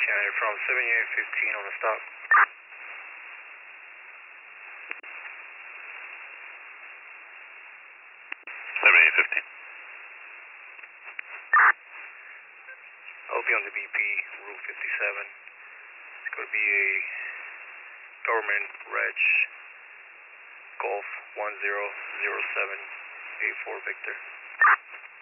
County from 7815 on the stop. 7815. I'll be on the BP, Route 57. It's going to be a government reg Golf 100784 Victor.